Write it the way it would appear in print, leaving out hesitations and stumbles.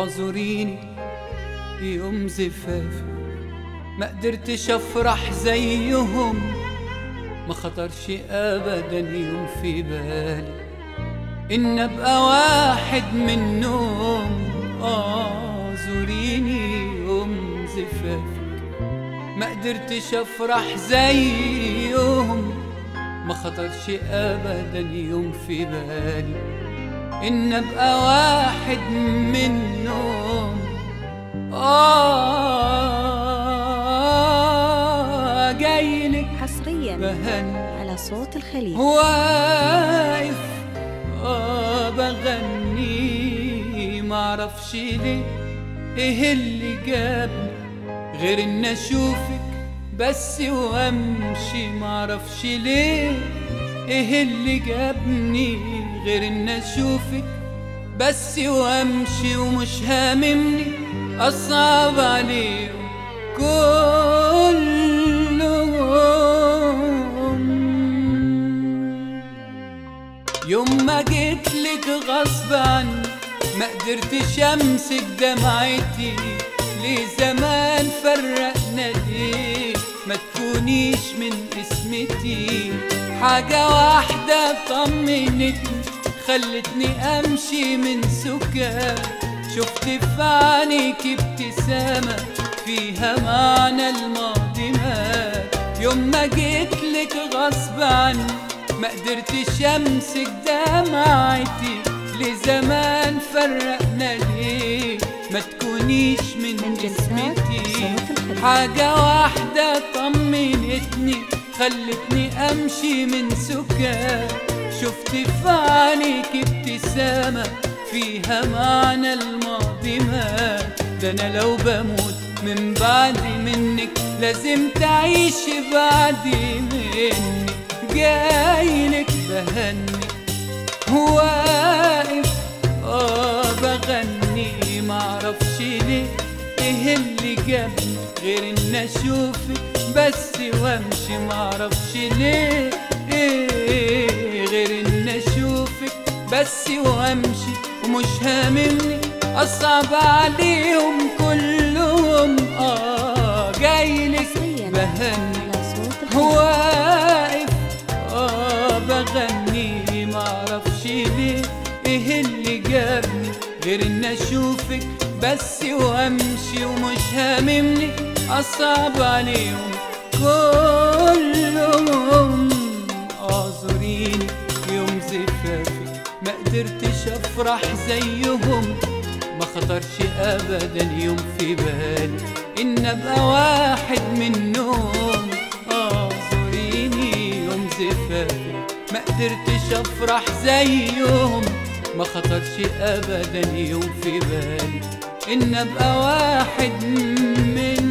اعذريني يوم زفافي ما قدرتش افرح زيهم، ما خطرش ابدا يوم في بالي ان ابقى واحد منهم. اعذريني يوم زفافك ما قدرتش افرح زيهم، ما خطرش ابدا يوم في بالي ان ابقى واحد منهم. جايلك حصريا بهني على صوت الخليج، واقف بغني معرفش ليه ايه اللي جابني غير ان اشوفك بس وامشي. معرفش ليه ايه اللي جابني غير ان اشوفك بس وامشي، ومش هاممني اصعب عليهم كلهم. يوم ما جيتلك غصب عني ما قدرتش امسك دمعتي، ليه زمان فرقنا ليه ما تكونيش من اسمتي. حاجة واحدة طمنتني خلتني امشي من سكات، شفت في عينيك ابتسامة فيها معنى الماضي مات. يوم ما جيتلك غصب عني ما قدرتش امسك دمعتي، لزمان فرقنا ليه ما تكونيش من اسمتي. حاجة واحدة طمنتني خلتني امشي من سكات، شفت في عينيك ابتسامة فيها معنى الماضي مات. ده انا لو بموت من بعد منك لازم تعيش بعدي مني. جايلك بهني واقف بغني معرفش ليه ايه اللي جابني غير ان اشوفك بس وامشي. معرفش ليه ايه غير ان اشوفك بس وامشي، ومش هاممني اصعب عليهم كلهم. جايلك بهني واقف بغني معرفش ليه ايه اللي جابني غير ان اشوفك بس وامشي، ومش هاممني اصعب عليهم كلهم. اعذريني يوم زفافك ما قدرتش افرح زيهم، ما خطرش ابدا يوم في بالي ان ابقى واحد منهم. اعذريني يوم زفافك ما قدرتش افرح زيهم، ما خطرش ابدا يوم في بالي ان ابقى واحد منهم.